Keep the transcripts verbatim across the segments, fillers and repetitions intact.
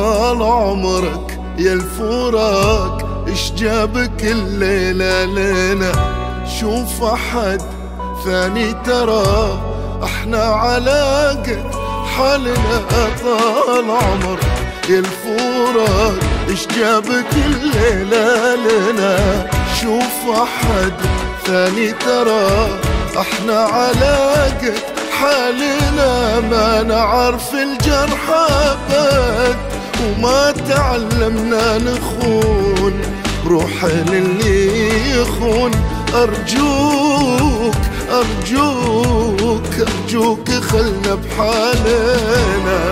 طال عمرك يا الفراق، اش جابك الليلة لنا؟ شوف احد ثاني ترى احنا على قد حالنا. طال عمرك يا الفراق، اش جابك الليلة لنا؟ شوف احد ثاني ترى احنا على قد حالنا. ما نعرف الجرح ابد وما تعلمنا نخون، روح للي يخون. ارجوك ارجوك ارجوك خلنا بحالنا.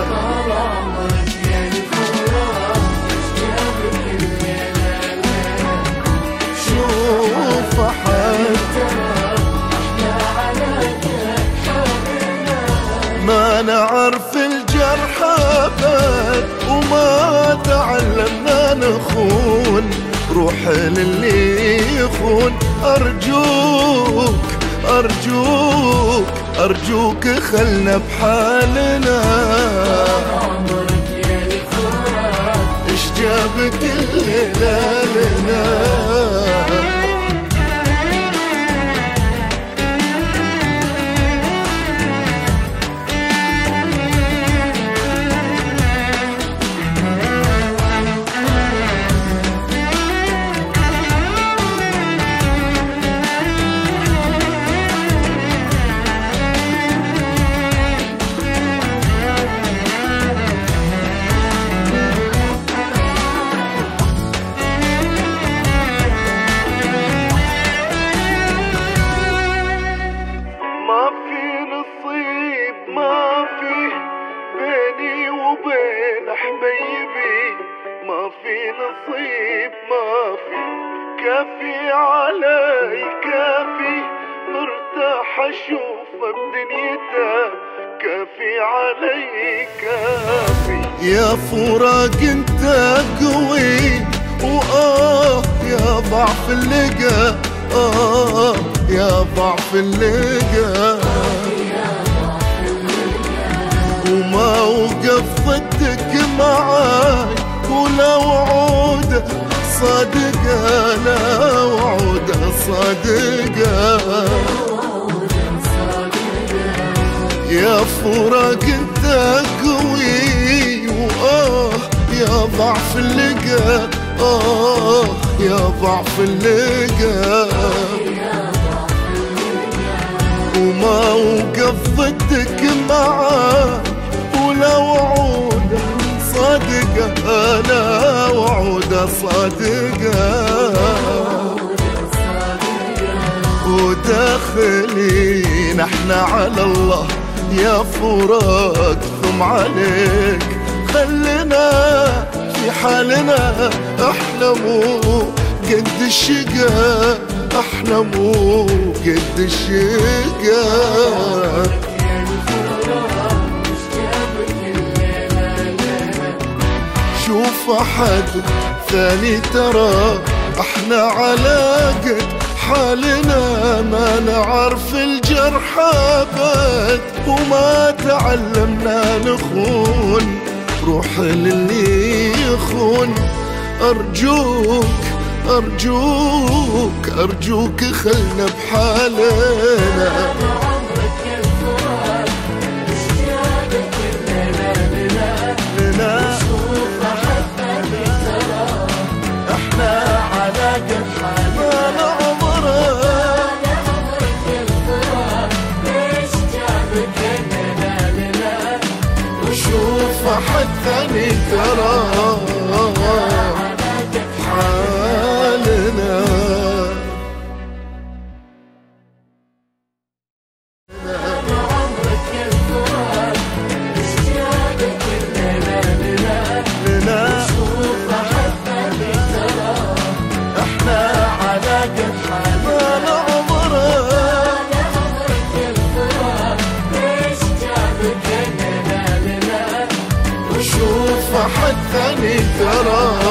شوف احد ما نعرف الجرح ابد وما تعلمنا نخون، روح للي يخون. ارجوك ارجوك ارجوك خلنا بحالنا. اش جابك الليلة لنا؟ ما في نصيب ما في كافي علي كافي، مرتاح اشوفه بدنيته كافي علي كافي. يا فراق انت قوي وآه يا ضعف اللقا، آه يا ضعف اللقا، وما وقف ضدك معاي ولا وعود صادقة، لا وعود صادقة. يا فراق انت قوي وآه يا ضعف اللقا، آه يا ضعف اللقا، وما وقف ضدك معاي ولا وعود صادقة، لا وعود صادقة. وداخلين احنا على الله يا فراق ثم عليك، خلنا في حالنا. احنا مو قد الشقا، احنا مو قد الشقا. شوف احد ثاني ترى احنا على قد حالنا. ما نعرف الجرح ابد وما تعلمنا نخون، روح للي يخون. ارجوك ارجوك ارجوك خلنا بحالنا. واحد ثاني ترى حالنا. واحد ثاني ترى